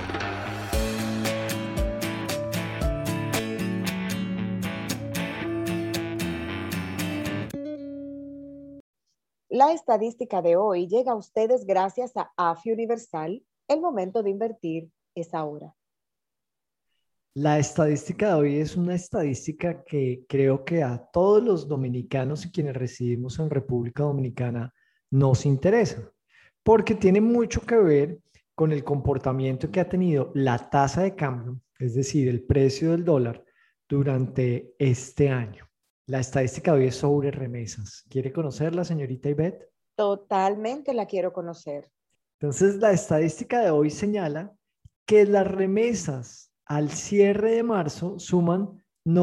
La estadística de hoy llega a ustedes gracias a AFI Universal. El momento de invertir es ahora. La estadística de hoy es una estadística que creo que a todos los dominicanos y quienes residimos en República Dominicana nos interesa, porque tiene mucho que ver con el comportamiento que ha tenido la tasa de cambio, es decir, el precio del dólar durante este año. La estadística de hoy es sobre remesas. ¿Quiere conocerla, señorita Ivette? Totalmente la quiero conocer. Entonces, la estadística de hoy señala que las remesas al cierre de marzo suman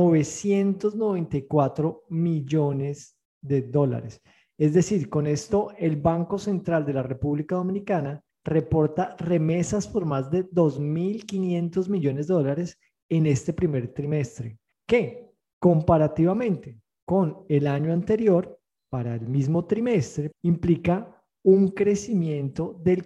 994 millones de dólares. Es decir, con esto el Banco Central de la República Dominicana reporta remesas por más de 2.500 millones de dólares en este primer trimestre, que comparativamente con el año anterior, para el mismo trimestre, implica un crecimiento del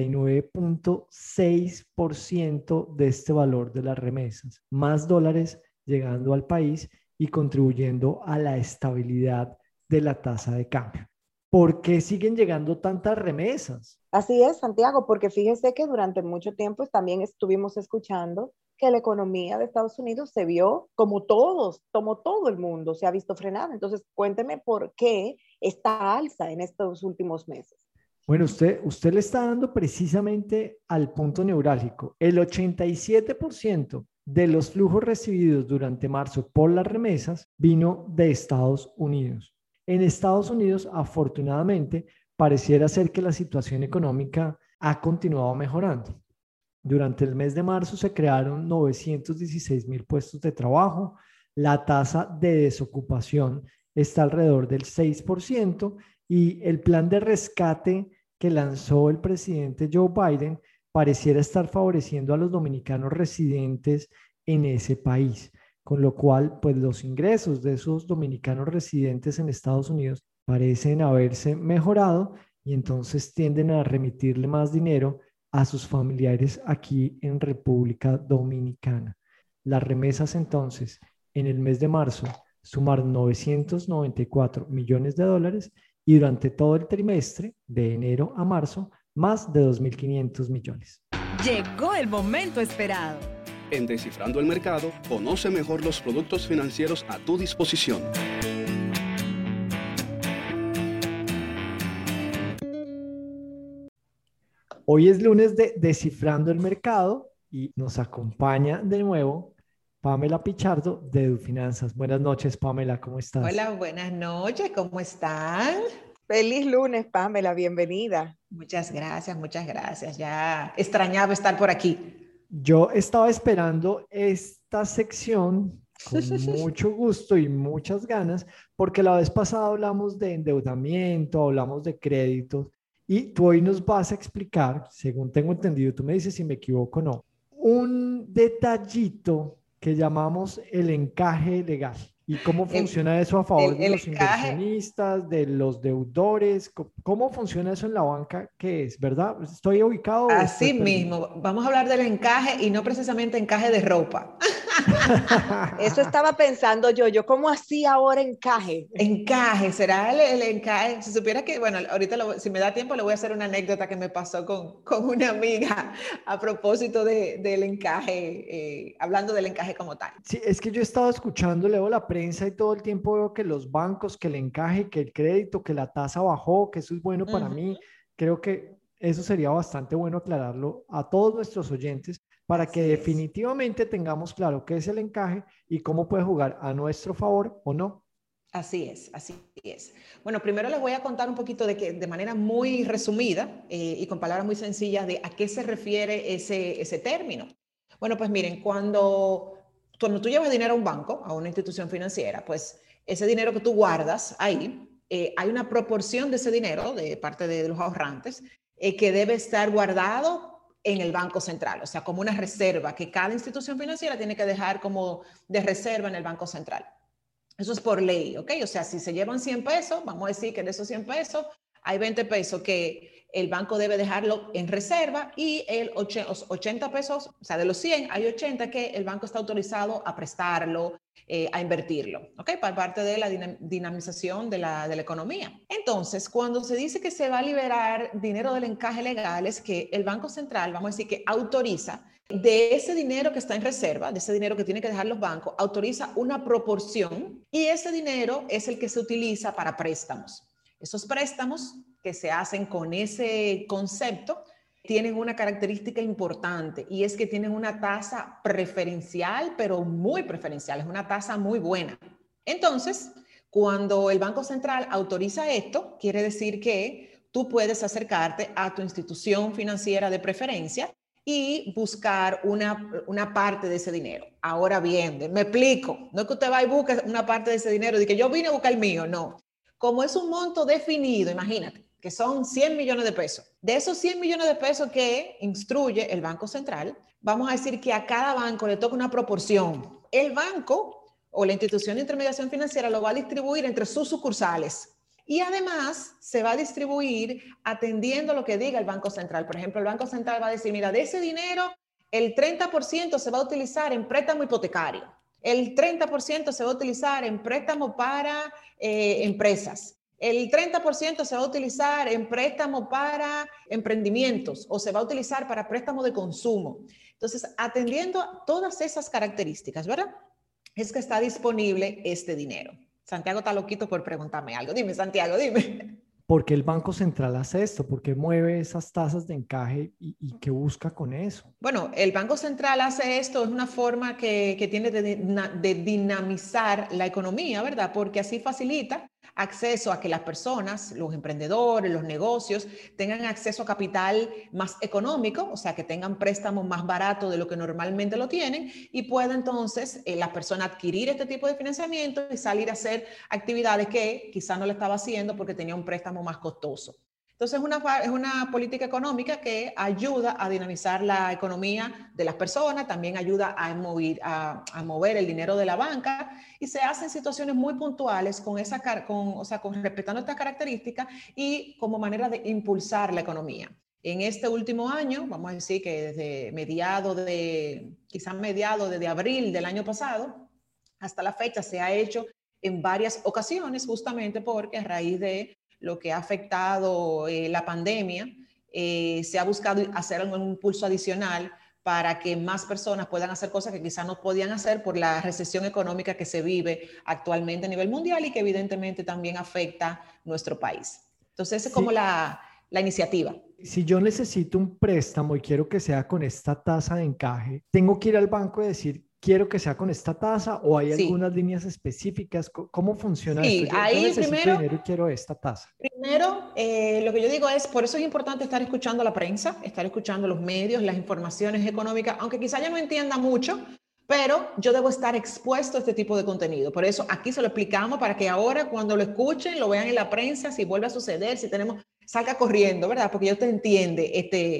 49.6% de este valor de las remesas, más dólares llegando al país y contribuyendo a la estabilidad de la tasa de cambio. ¿Por qué siguen llegando tantas remesas? Así es, Santiago, porque fíjese que durante mucho tiempo también estuvimos escuchando que la economía de Estados Unidos se vio como todo el mundo se ha visto frenada. Entonces, cuénteme por qué esta alza en estos últimos meses. Bueno, usted le está dando precisamente al punto neurálgico. El 87% de los flujos recibidos durante marzo por las remesas vino de Estados Unidos. En Estados Unidos, afortunadamente, pareciera ser que la situación económica ha continuado mejorando. Durante el mes de marzo se crearon 916,000 puestos de trabajo. La tasa de desocupación está alrededor del 6% y el plan de rescate que lanzó el presidente Joe Biden pareciera estar favoreciendo a los dominicanos residentes en ese país, con lo cual pues los ingresos de esos dominicanos residentes en Estados Unidos parecen haberse mejorado y entonces tienden a remitirle más dinero a sus familiares aquí en República Dominicana. Las remesas entonces en el mes de marzo sumaron 994 millones de dólares y durante todo el trimestre, de enero a marzo, más de 2.500 millones. Llegó el momento esperado. En Descifrando el Mercado, conoce mejor los productos financieros a tu disposición. Hoy es lunes de Descifrando el Mercado y nos acompaña de nuevo Pamela Pichardo de EduFinanzas. Buenas noches, Pamela, ¿cómo estás? Hola, buenas noches, ¿cómo están? Feliz lunes, Pamela, bienvenida. Muchas gracias. Ya extrañaba estar por aquí. Yo estaba esperando esta sección con mucho gusto y muchas ganas, porque la vez pasada hablamos de endeudamiento, hablamos de créditos, y tú hoy nos vas a explicar, según tengo entendido, tú me dices si me equivoco o no, un detallito que llamamos el encaje legal. ¿Y cómo funciona eso a favor de los inversionistas, de los deudores? ¿Cómo funciona eso en la banca? ¿Qué es? ¿Verdad? ¿Estoy ubicado? Así mismo. Vamos a hablar del encaje y no precisamente encaje de ropa. Eso estaba pensando yo, ¿cómo así ahora encaje? Encaje, ¿será el encaje? Si supiera que, bueno, ahorita si me da tiempo le voy a hacer una anécdota que me pasó con una amiga a propósito del encaje, hablando del encaje como tal. Sí, es que yo he estado escuchando, leo la prensa y todo el tiempo veo que los bancos, que el encaje, que el crédito, que la tasa bajó, que eso es bueno para mí. Creo que eso sería bastante bueno aclararlo a todos nuestros oyentes para que definitivamente tengamos claro qué es el encaje y cómo puede jugar a nuestro favor o no. Así es. Bueno, primero les voy a contar un poquito de manera muy resumida y con palabras muy sencillas de a qué se refiere ese término. Bueno, pues miren, cuando tú llevas dinero a un banco, a una institución financiera, pues ese dinero que tú guardas ahí, hay una proporción de ese dinero de parte de los ahorrantes que debe estar guardado en el Banco Central, o sea, como una reserva que cada institución financiera tiene que dejar como de reserva en el Banco Central. Eso es por ley, ¿ok? O sea, si se llevan 100 pesos, vamos a decir que de esos 100 pesos hay 20 pesos que el banco debe dejarlo en reserva y el 80 pesos, o sea, de los 100 hay 80 que el banco está autorizado a prestarlo, a invertirlo, ¿ok? Para parte de la dinamización de la economía. Entonces, cuando se dice que se va a liberar dinero del encaje legal, es que el Banco Central, vamos a decir que autoriza de ese dinero que está en reserva, de ese dinero que tienen que dejar los bancos, autoriza una proporción y ese dinero es el que se utiliza para préstamos. Esos préstamos que se hacen con ese concepto tienen una característica importante y es que tienen una tasa preferencial, pero muy preferencial, es una tasa muy buena. Entonces, cuando el Banco Central autoriza esto, quiere decir que tú puedes acercarte a tu institución financiera de preferencia y buscar una parte de ese dinero. Ahora bien, me explico, no es que usted va y busque una parte de ese dinero y que yo vine a buscar el mío, no. Como es un monto definido, imagínate, que son 100 millones de pesos. De esos 100 millones de pesos que instruye el Banco Central, vamos a decir que a cada banco le toca una proporción. El banco o la institución de intermediación financiera lo va a distribuir entre sus sucursales. Y además se va a distribuir atendiendo lo que diga el Banco Central. Por ejemplo, el Banco Central va a decir, mira, de ese dinero, el 30% se va a utilizar en préstamo hipotecario. El 30% se va a utilizar en préstamo para empresas. El 30% se va a utilizar en préstamo para emprendimientos o se va a utilizar para préstamo de consumo. Entonces, atendiendo a todas esas características, ¿verdad? Es que está disponible este dinero. Santiago está loquito por preguntarme algo. Dime, Santiago, dime. ¿Por qué el Banco Central hace esto? ¿Por qué mueve esas tasas de encaje y qué busca con eso? Bueno, el Banco Central hace esto, es una forma que tiene de dinamizar la economía, ¿verdad? Porque así facilita acceso a que las personas, los emprendedores, los negocios, tengan acceso a capital más económico, o sea, que tengan préstamos más baratos de lo que normalmente lo tienen y pueda entonces la persona adquirir este tipo de financiamiento y salir a hacer actividades que quizás no le estaba haciendo porque tenía un préstamo más costoso. Entonces, es una política económica que ayuda a dinamizar la economía de las personas, también ayuda a mover el dinero de la banca y se hace en situaciones muy puntuales respetando estas características y como manera de impulsar la economía. En este último año, vamos a decir que desde mediados desde abril del año pasado hasta la fecha se ha hecho en varias ocasiones justamente porque a raíz de lo que ha afectado la pandemia, se ha buscado hacer un impulso adicional para que más personas puedan hacer cosas que quizás no podían hacer por la recesión económica que se vive actualmente a nivel mundial y que evidentemente también afecta nuestro país. Entonces, esa es como la iniciativa. Si yo necesito un préstamo y quiero que sea con esta tasa de encaje, ¿tengo que ir al banco y decir, quiero que sea con esta tasa o hay algunas líneas específicas? ¿Cómo funciona esto? Yo necesito dinero y quiero esta tasa. Primero, lo que yo digo es, por eso es importante estar escuchando la prensa, estar escuchando los medios, las informaciones económicas, aunque quizá yo no entienda mucho, pero yo debo estar expuesto a este tipo de contenido. Por eso aquí se lo explicamos para que ahora cuando lo escuchen, lo vean en la prensa, si vuelve a suceder, si tenemos, salga corriendo, ¿verdad? Porque ya usted entiende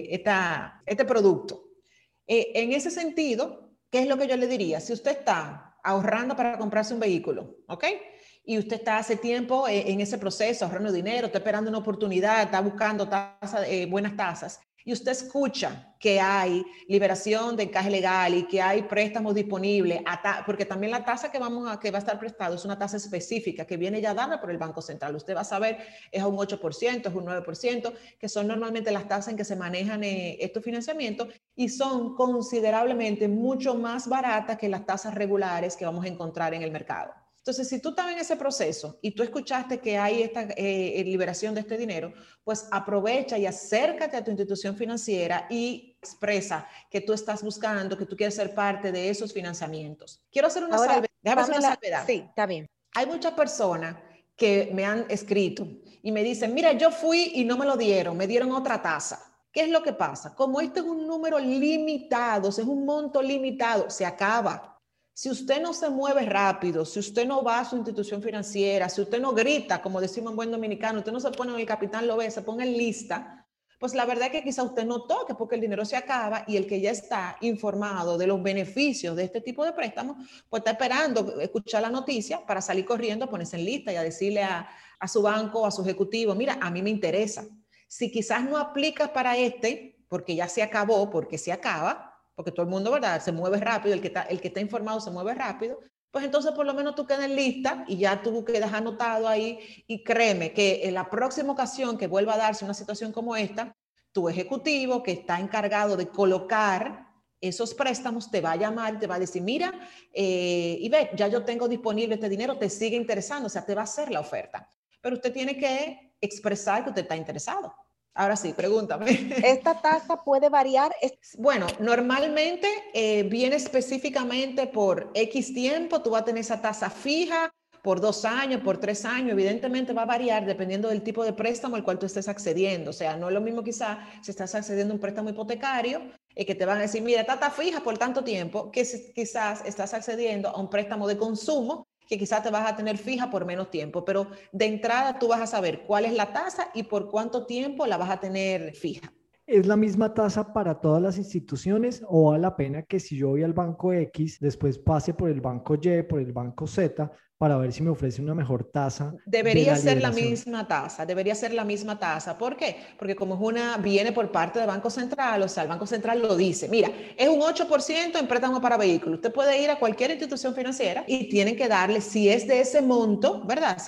este producto. En ese sentido, ¿qué es lo que yo le diría? Si usted está ahorrando para comprarse un vehículo, ¿ok? Y usted está hace tiempo en ese proceso, ahorrando dinero, está esperando una oportunidad, está buscando buenas tasas, y usted escucha que hay liberación de encaje legal y que hay préstamos disponibles, porque también la tasa que va a estar prestado es una tasa específica que viene ya dada por el Banco Central. Usted va a saber, es un 8%, es un 9%, que son normalmente las tasas en que se manejan estos financiamientos y son considerablemente mucho más baratas que las tasas regulares que vamos a encontrar en el mercado. Entonces, si tú estás en ese proceso y tú escuchaste que hay esta liberación de este dinero, pues aprovecha y acércate a tu institución financiera y expresa que tú estás buscando, que tú quieres ser parte de esos financiamientos. Quiero hacer una salvedad. Déjame hacer una salvedad. Sí, está bien. Hay muchas personas que me han escrito y me dicen, mira, yo fui y no me lo dieron, me dieron otra tasa. ¿Qué es lo que pasa? Como este es un número limitado, es un monto limitado, se acaba. Si usted no se mueve rápido, si usted no va a su institución financiera, si usted no grita, como decimos en buen dominicano, usted no se pone en el capitán lo ve, se pone en lista, pues la verdad es que quizá usted no toque porque el dinero se acaba y el que ya está informado de los beneficios de este tipo de préstamos, pues está esperando escuchar la noticia para salir corriendo, a ponerse en lista y a decirle a su banco, a su ejecutivo, mira, a mí me interesa. Si quizás no aplicas para porque ya se acabó, porque se acaba, porque todo el mundo, ¿verdad? Se mueve rápido, el que está informado se mueve rápido, pues entonces por lo menos tú quedas en lista y ya tú quedas anotado ahí y créeme que en la próxima ocasión que vuelva a darse una situación como esta, tu ejecutivo que está encargado de colocar esos préstamos te va a llamar y te va a decir, mira, y ve, ya yo tengo disponible este dinero, te sigue interesando, o sea, te va a hacer la oferta. Pero usted tiene que expresar que usted está interesado. Ahora sí, pregúntame. ¿Esta tasa puede variar? Bueno, normalmente viene específicamente por X tiempo, tú vas a tener esa tasa fija por 2 años, por 3 años, evidentemente va a variar dependiendo del tipo de préstamo al cual tú estés accediendo. O sea, no es lo mismo quizá si estás accediendo a un préstamo hipotecario, que te van a decir, mira, tasa fija por tanto tiempo, que quizás estás accediendo a un préstamo de consumo, que quizás te vas a tener fija por menos tiempo, pero de entrada tú vas a saber cuál es la tasa y por cuánto tiempo la vas a tener fija. ¿Es la misma tasa para todas las instituciones o vale la pena que si yo voy al banco X, después pase por el banco Y, por el banco Z, para ver si me ofrece una mejor tasa? Debería ser la misma tasa, debería ser la misma tasa. ¿Por qué? Porque como viene por parte del Banco Central, o sea, el Banco Central lo dice, mira, es un 8% en préstamo para vehículos. Usted puede ir a cualquier institución financiera y tienen que darle, si es de ese monto, ¿verdad?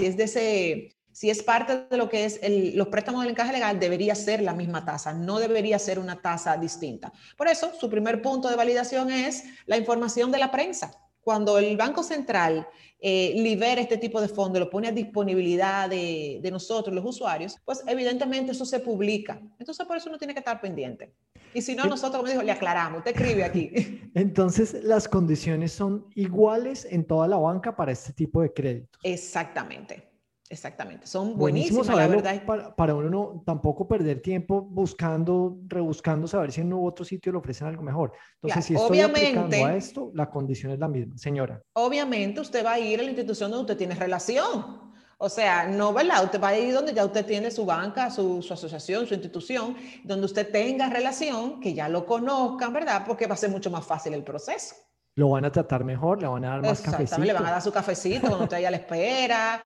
Si es parte de lo que es los préstamos del encaje legal, debería ser la misma tasa, no debería ser una tasa distinta. Por eso, su primer punto de validación es la información de la prensa. Cuando el Banco Central libera este tipo de fondos, lo pone a disponibilidad de nosotros, los usuarios, pues evidentemente eso se publica. Entonces, por eso uno tiene que estar pendiente. Y si no, nosotros, como dijo, le aclaramos, usted escribe aquí. Entonces, las condiciones son iguales en toda la banca para este tipo de créditos. Exactamente. Exactamente, son Buenísimo buenísimas, la saberlo, verdad. para uno no tampoco perder tiempo rebuscando, saber si en otro sitio le ofrecen algo mejor. Entonces, Claro, si estoy aplicando a esto, la condición es la misma. Señora. Obviamente, usted va a ir a la institución donde usted tiene relación. O sea, no, ¿verdad? Usted va a ir donde ya usted tiene su banca, su asociación, su institución, donde usted tenga relación, que ya lo conozcan, ¿verdad? Porque va a ser mucho más fácil el proceso. Lo van a tratar mejor, le van a dar más cafecito. Exactamente, le van a dar su cafecito cuando usted ya le espera.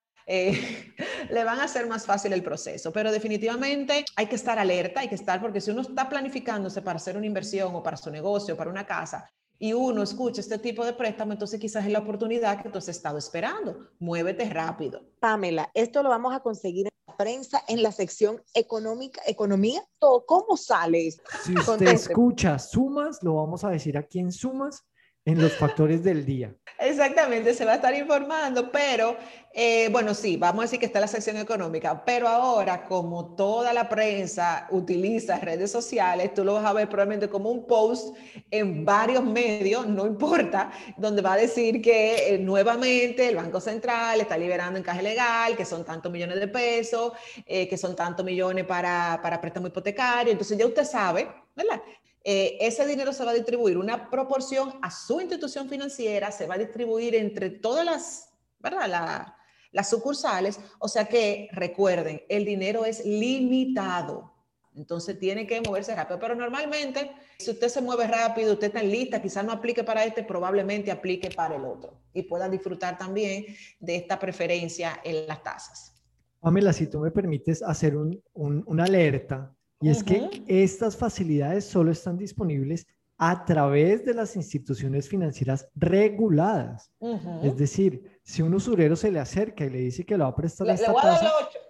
Le van a hacer más fácil el proceso, pero definitivamente hay que estar alerta, hay que estar, porque si uno está planificándose para hacer una inversión o para su negocio, para una casa, y uno escucha este tipo de préstamo, entonces quizás es la oportunidad que tú has estado esperando. Muévete rápido. Pamela, esto lo vamos a conseguir en la prensa, en la sección economía. ¿Cómo sale esto? Si usted escucha Sumas, lo vamos a decir aquí en Sumas, en los factores del día. Exactamente, se va a estar informando, pero bueno, sí, vamos a decir que está la sección económica, pero ahora como toda la prensa utiliza redes sociales, tú lo vas a ver probablemente como un post en varios medios, no importa, donde va a decir que nuevamente el Banco Central está liberando encaje legal, que son tantos millones de pesos, que son tantos millones para préstamo hipotecario, entonces ya usted sabe, ¿verdad? Ese dinero se va a distribuir una proporción a su institución financiera, se va a distribuir entre todas las, ¿verdad? Las sucursales, o sea que recuerden, el dinero es limitado, entonces tiene que moverse rápido, pero normalmente si usted se mueve rápido, usted está en lista, quizás no aplique para probablemente aplique para el otro y puedan disfrutar también de esta preferencia en las tasas. Pamela, si tú me permites hacer una alerta. Y es que estas facilidades solo están disponibles a través de las instituciones financieras reguladas. Es decir, si un usurero se le acerca y le dice que le va a prestar esta tasa,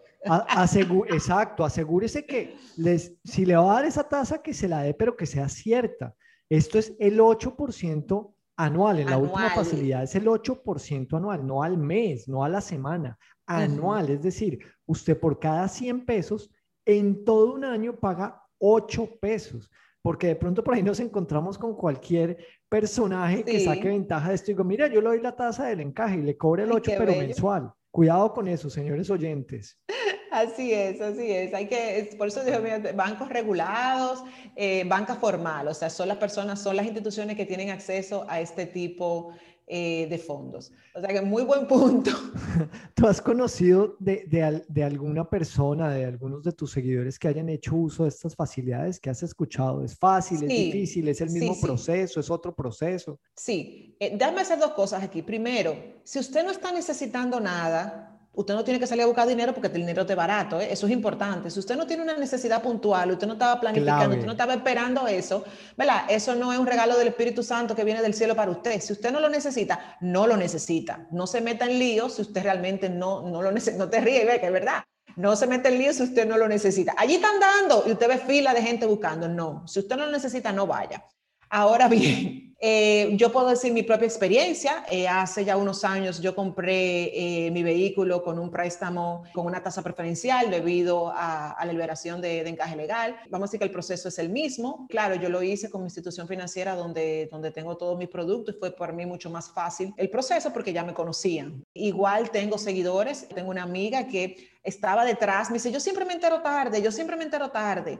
exacto, asegúrese que si le va a dar esa tasa, que se la dé, pero que sea cierta. Esto es el 8% anual. En la última facilidad es el 8% anual, no al mes, no a la semana, anual. Es decir, usted por cada 100 pesos en todo un año paga 8 pesos, porque de pronto por ahí nos encontramos con cualquier personaje que saque ventaja de esto y digo, mira, yo le doy la tasa del encaje y le cobre el 8, pero bello. Mensual. Cuidado con eso, señores oyentes. Así es. Por eso digo, bancos regulados, banca formal, o sea, son las instituciones que tienen acceso a este tipo de fondos. O sea que muy buen punto. ¿Tú has conocido de alguna persona, de algunos de tus seguidores que hayan hecho uso de estas facilidades que has escuchado? ¿Es fácil, es difícil, es el mismo proceso, es otro proceso? Sí, déjame hacer dos cosas aquí. Primero, si usted no está necesitando nada, usted no tiene que salir a buscar dinero porque el dinero es barato, ¿eh? Eso es importante. Si usted no tiene una necesidad puntual, usted no estaba planificando, usted no estaba esperando eso, ¿verdad? Eso no es un regalo del Espíritu Santo que viene del cielo para usted. Si usted no lo necesita, no lo necesita. No se meta en líos si usted realmente no lo necesita. No te ríes, ve que es verdad. No se mete en líos si usted no lo necesita. Allí están dando y usted ve fila de gente buscando. No, si usted no lo necesita, no vaya. Ahora bien, yo puedo decir mi propia experiencia. Hace ya unos años yo compré mi vehículo con un préstamo con una tasa preferencial debido a la liberación de encaje legal. Vamos a decir que el proceso es el mismo. Claro, yo lo hice con mi institución financiera donde tengo todos mis productos y fue para mí mucho más fácil el proceso porque ya me conocían. Igual tengo seguidores. Tengo una amiga que estaba detrás, me dice, yo siempre me entero tarde.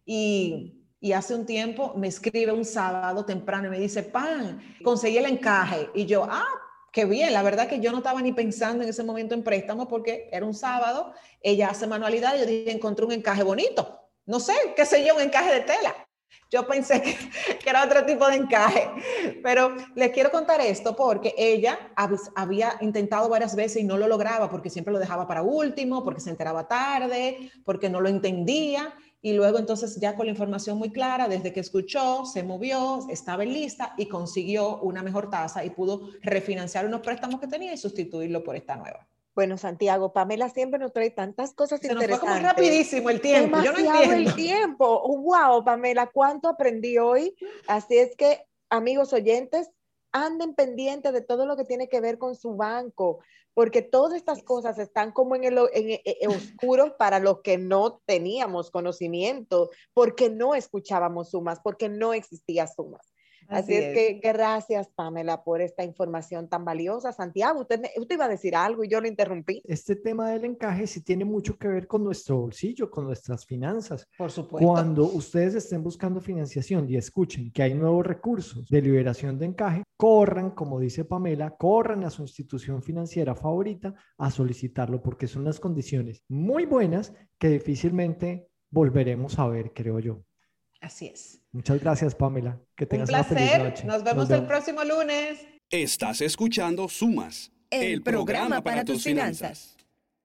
Y hace un tiempo me escribe un sábado temprano y me dice, Pan, conseguí el encaje. Y yo, qué bien. La verdad que yo no estaba ni pensando en ese momento en préstamo porque era un sábado. Ella hace manualidad y yo dije, encontré un encaje bonito. No sé, qué sé yo, un encaje de tela. Yo pensé que era otro tipo de encaje. Pero les quiero contar esto porque ella había intentado varias veces y no lo lograba porque siempre lo dejaba para último, porque se enteraba tarde, porque no lo entendía. Y luego entonces ya con la información muy clara, desde que escuchó, se movió, estaba en lista y consiguió una mejor tasa y pudo refinanciar unos préstamos que tenía y sustituirlo por esta nueva. Bueno, Santiago, Pamela siempre nos trae tantas cosas interesantes. Se nos fue como rapidísimo el tiempo. Demasiado, yo no entiendo. El tiempo. Wow, Pamela, cuánto aprendí hoy. Así es que, amigos oyentes, anden pendientes de todo lo que tiene que ver con su banco, porque todas estas cosas están como en oscuro para los que no teníamos conocimiento, porque no escuchábamos sumas, porque no existía sumas. Así es que gracias, Pamela, por esta información tan valiosa. Santiago, usted iba a decir algo y yo lo interrumpí. Este tema del encaje sí tiene mucho que ver con nuestro bolsillo, con nuestras finanzas. Por supuesto. Cuando ustedes estén buscando financiación y escuchen que hay nuevos recursos de liberación de encaje, corran, como dice Pamela, corran a su institución financiera favorita a solicitarlo porque son unas condiciones muy buenas que difícilmente volveremos a ver, creo yo. Así es. Muchas gracias, Pamela. Que tengas un placer. Una feliz noche. Nos vemos el próximo lunes. Estás escuchando Sumas, el programa para tus finanzas.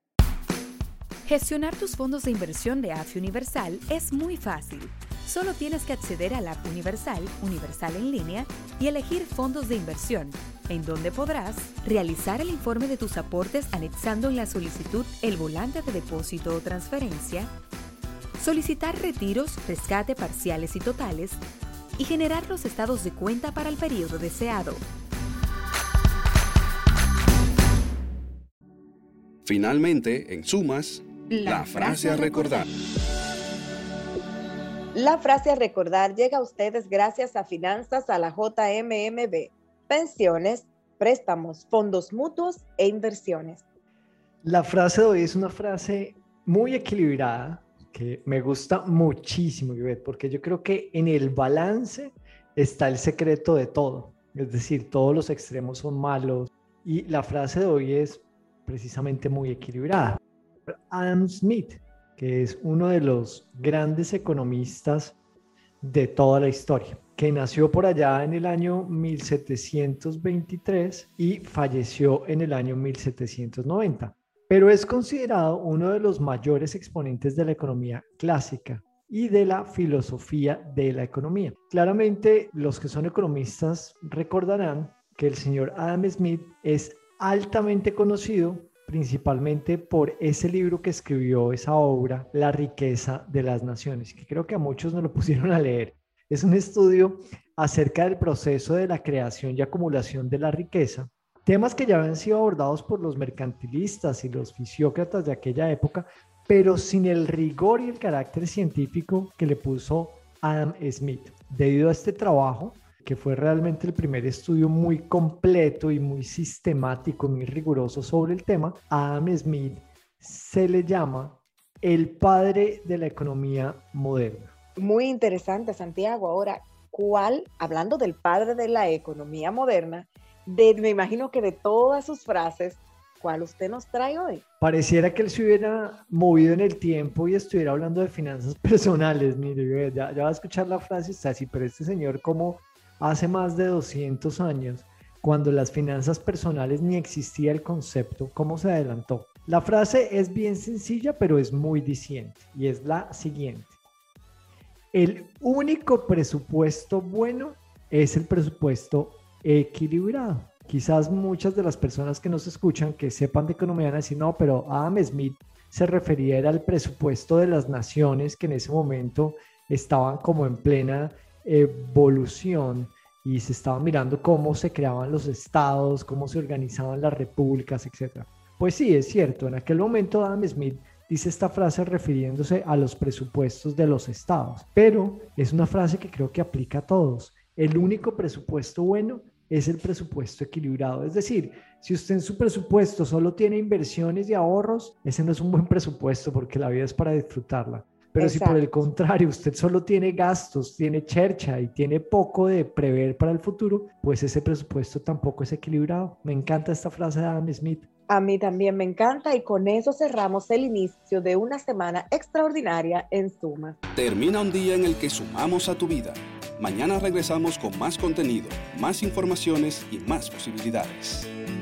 Gestionar tus fondos de inversión de AFI Universal es muy fácil. Solo tienes que acceder a la app Universal en línea y elegir fondos de inversión, en donde podrás realizar el informe de tus aportes anexando en la solicitud el volante de depósito o transferencia, solicitar retiros, rescate parciales y totales y generar los estados de cuenta para el periodo deseado. Finalmente, en Sumas, la frase a recordar. La frase a recordar llega a ustedes gracias a Finanzas a la JMMB, pensiones, préstamos, fondos mutuos e inversiones. La frase de hoy es una frase muy equilibrada que me gusta muchísimo, Ivette, porque yo creo que en el balance está el secreto de todo. Es decir, todos los extremos son malos y la frase de hoy es precisamente muy equilibrada. Adam Smith, que es uno de los grandes economistas de toda la historia, que nació por allá en el año 1723 y falleció en el año 1790. Pero es considerado uno de los mayores exponentes de la economía clásica y de la filosofía de la economía. Claramente, los que son economistas recordarán que el señor Adam Smith es altamente conocido principalmente por ese libro que escribió, esa obra, La riqueza de las naciones, que creo que a muchos no lo pusieron a leer. Es un estudio acerca del proceso de la creación y acumulación de la riqueza, temas que ya habían sido abordados por los mercantilistas y los fisiócratas de aquella época, pero sin el rigor y el carácter científico que le puso Adam Smith. Debido a este trabajo, que fue realmente el primer estudio muy completo y muy sistemático, muy riguroso sobre el tema, a Adam Smith se le llama el padre de la economía moderna. Muy interesante, Santiago. Ahora, hablando del padre de la economía moderna, me imagino que de todas sus frases, ¿cuál usted nos trae hoy? Pareciera que él se hubiera movido en el tiempo y estuviera hablando de finanzas personales. Mire, ya va a escuchar la frase, está así, pero este señor, como hace más de 200 años, cuando las finanzas personales ni existía el concepto, ¿cómo se adelantó? La frase es bien sencilla, pero es muy diciente, y es la siguiente. El único presupuesto bueno es el presupuesto equilibrado. Quizás muchas de las personas que nos escuchan, que sepan de economía, van a decir, no, pero Adam Smith se refería al presupuesto de las naciones que en ese momento estaban como en plena evolución y se estaba mirando cómo se creaban los estados, cómo se organizaban las repúblicas, etc. Pues sí, es cierto, en aquel momento Adam Smith dice esta frase refiriéndose a los presupuestos de los estados, pero es una frase que creo que aplica a todos. El único presupuesto bueno es el presupuesto equilibrado. Es decir, si usted en su presupuesto solo tiene inversiones y ahorros, ese no es un buen presupuesto porque la vida es para disfrutarla. Pero Exacto. Si por el contrario usted solo tiene gastos, tiene chercha y tiene poco de prever para el futuro, pues ese presupuesto tampoco es equilibrado. Me encanta esta frase de Adam Smith. A mí también me encanta y con eso cerramos el inicio de una semana extraordinaria en Suma. Termina un día en el que sumamos a tu vida. Mañana regresamos con más contenido, más informaciones y más posibilidades.